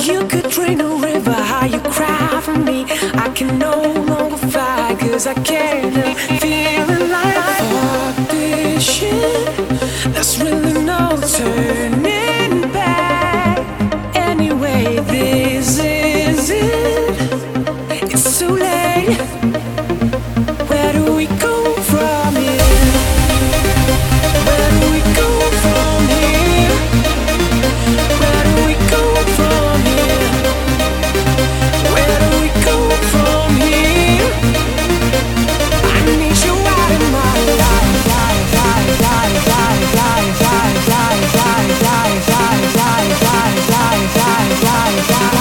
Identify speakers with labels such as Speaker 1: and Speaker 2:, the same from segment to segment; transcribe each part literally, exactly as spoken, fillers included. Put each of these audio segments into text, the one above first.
Speaker 1: You could drain a river, how you cry for me. I can no longer fly, cause I can't help feeling like fuck this shit. There's really no turning back. Anyway, this is it. It's too late. Where do we go from here? Where do we go from here? Where do we go from here? Where do we go from here? I need you out of my life, life, life, life, life, life, life, life, life, life, life, life, life, life, life, life,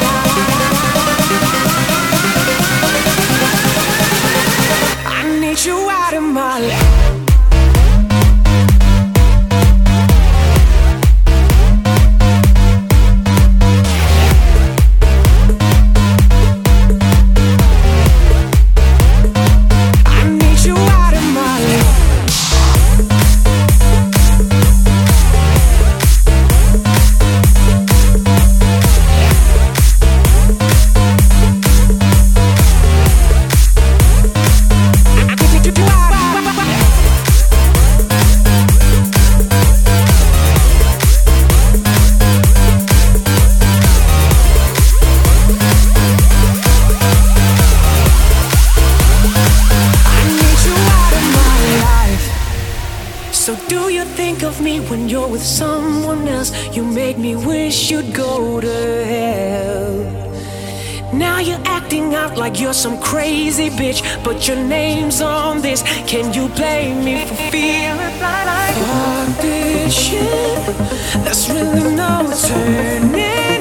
Speaker 1: I need you out of my life. So do you think of me when you're with someone else? You make me wish you'd go to hell. Now you're acting out like you're some crazy bitch, but your name's on this. Can you blame me for feeling like fuck this shit? There's really no turning